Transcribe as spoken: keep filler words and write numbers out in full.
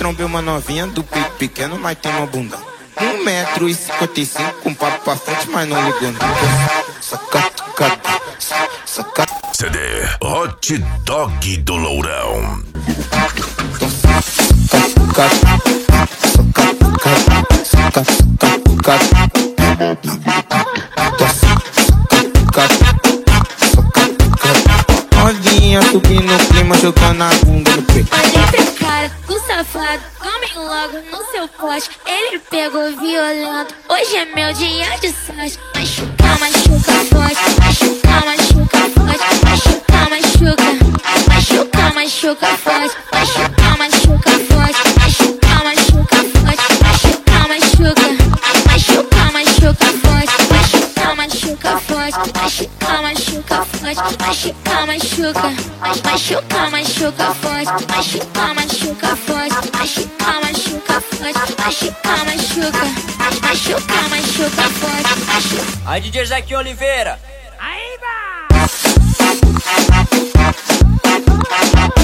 trombei uma novinha do peito pequeno, mas tem uma bunda. Um metro e cinquenta e cinco, com papo pra frente, mas não ligou não. Saca, saca. C D Hot Dog do Lourão. Novinha subindo no clima, jogando a bunda no peito. Olhei pra cara do safado, tomei logo no seu poste. Ele pegou violento, hoje é meu dia de sorte. Machuca, machuca forte, machuca, machuca forte, machuca, machuca, machuca, machuca forte, machuca, machuca forte, machuca, machuca forte, machuca, machuca, machuca, machuca forte, machuca, machuca forte, machuca, machuca forte, machuca, machuca, machuca, machuca forte, machuca, machuca forte, machuca, machuca forte, machuca, machuca, machuca, machuca forte, machuca. Aí, D J Zequinho Oliveira. Aí, vai!